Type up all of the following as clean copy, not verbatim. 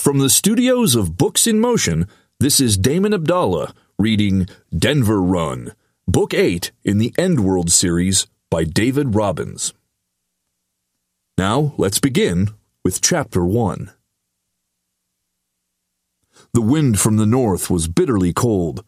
From the studios of Books in Motion, this is Damon Abdallah reading Denver Run, Book 8 in the Endworld series by David Robbins. Now, let's begin with Chapter 1. The wind from the north was bitterly cold.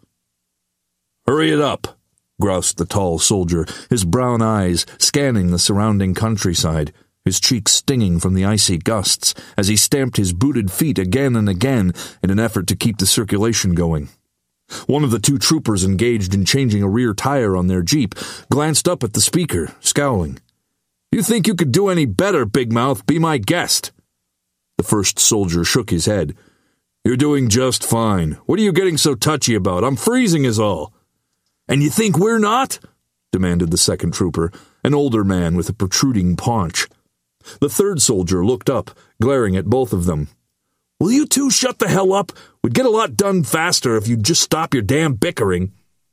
"Hurry it up," groused the tall soldier, his brown eyes scanning the surrounding countryside, his cheeks stinging from the icy gusts as he stamped his booted feet again and again in an effort to keep the circulation going. One of the two troopers engaged in changing a rear tire on their Jeep glanced up at the speaker, scowling. "You think you could do any better, Big Mouth? Be my guest." The first soldier shook his head. "You're doing just fine. What are you getting so touchy about? I'm freezing is all." "And you think we're not?" demanded the second trooper, an older man with a protruding paunch. The third soldier looked up, glaring at both of them. "Will you two shut the hell up? We'd get a lot done faster if you'd just stop your damn bickering."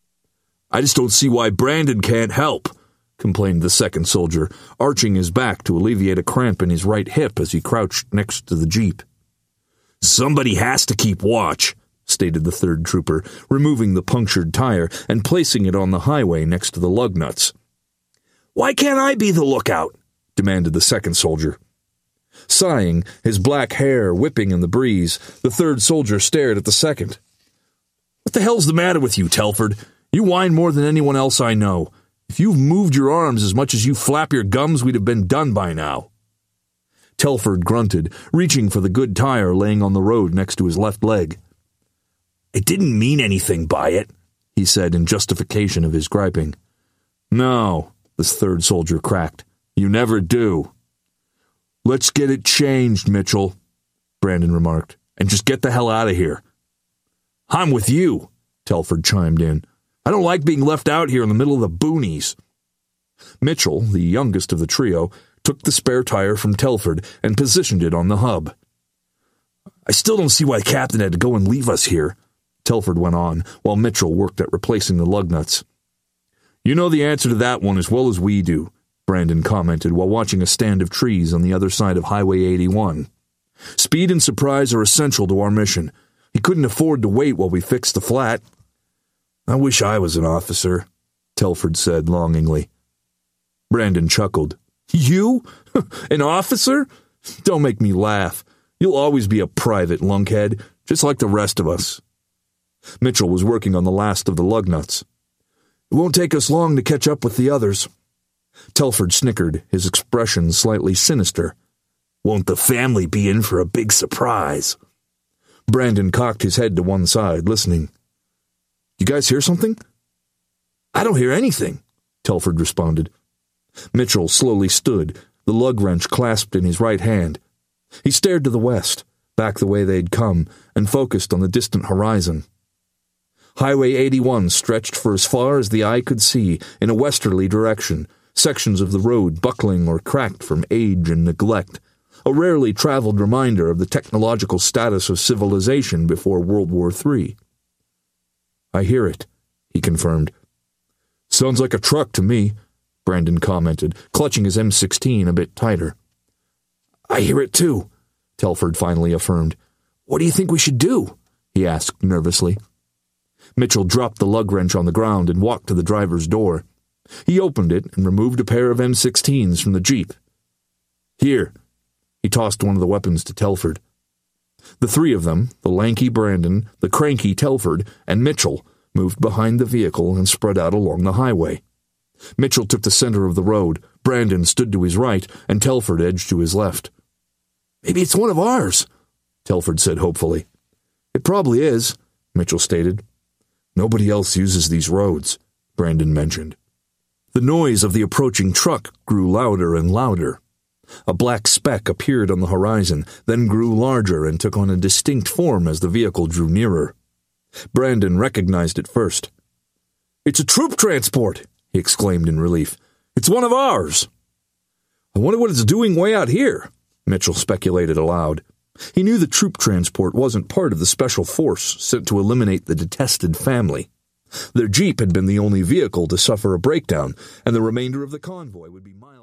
"I just don't see why Brandon can't help," complained the second soldier, arching his back to alleviate a cramp in his right hip as he crouched next to the Jeep. "Somebody has to keep watch," stated the third trooper, removing the punctured tire and placing it on the highway next to the lug nuts. "Why can't I be the lookout?" demanded the second soldier. Sighing, his black hair whipping in the breeze, the third soldier stared at the second. "What the hell's the matter with you, Telford? You whine more than anyone else I know. If you've moved your arms as much as you flap your gums, we'd have been done by now." Telford grunted, reaching for the good tire laying on the road next to his left leg. "I didn't mean anything by it," he said in justification of his griping. "No," the third soldier cracked. "You never do." "Let's get it changed, Mitchell," Brandon remarked, "and just get the hell out of here." "I'm with you," Telford chimed in. "I don't like being left out here in the middle of the boonies." Mitchell, the youngest of the trio, took the spare tire from Telford and positioned it on the hub. "I still don't see why the captain had to go and leave us here," Telford went on, while Mitchell worked at replacing the lug nuts. "You know the answer to that one as well as we do," Brandon commented while watching a stand of trees on the other side of Highway 81. "Speed and surprise are essential to our mission. He couldn't afford to wait while we fixed the flat." "I wish I was an officer," Telford said longingly. Brandon chuckled. "You? An officer? Don't make me laugh. You'll always be a private, lunkhead, just like the rest of us." Mitchell was working on the last of the lug nuts. "It won't take us long to catch up with the others." Telford snickered, his expression slightly sinister. "Won't the family be in for a big surprise?" Brandon cocked his head to one side, listening. "You guys hear something?" "I don't hear anything," Telford responded. Mitchell slowly stood, the lug wrench clasped in his right hand. He stared to the west, back the way they'd come, and focused on the distant horizon. Highway 81 stretched for as far as the eye could see in a westerly direction, sections of the road buckling or cracked from age and neglect, a rarely traveled reminder of the technological status of civilization before World War III. "I hear it," he confirmed. "Sounds like a truck to me," Brandon commented, clutching his M16 a bit tighter. "I hear it too," Telford finally affirmed. "What do you think we should do?" he asked nervously. Mitchell dropped the lug wrench on the ground and walked to the driver's door. He opened it and removed a pair of M16s from the Jeep. "Here." He tossed one of the weapons to Telford. The three of them, the lanky Brandon, the cranky Telford, and Mitchell, moved behind the vehicle and spread out along the highway. Mitchell took the center of the road, Brandon stood to his right, and Telford edged to his left. "Maybe it's one of ours," Telford said hopefully. "It probably is," Mitchell stated. "Nobody else uses these roads," Brandon mentioned. The noise of the approaching truck grew louder and louder. A black speck appeared on the horizon, then grew larger and took on a distinct form as the vehicle drew nearer. Brandon recognized it first. "It's a troop transport," he exclaimed in relief. "It's one of ours." "I wonder what it's doing way out here," Mitchell speculated aloud. He knew the troop transport wasn't part of the special force sent to eliminate the detested family. Their Jeep had been the only vehicle to suffer a breakdown, and the remainder of the convoy would be miles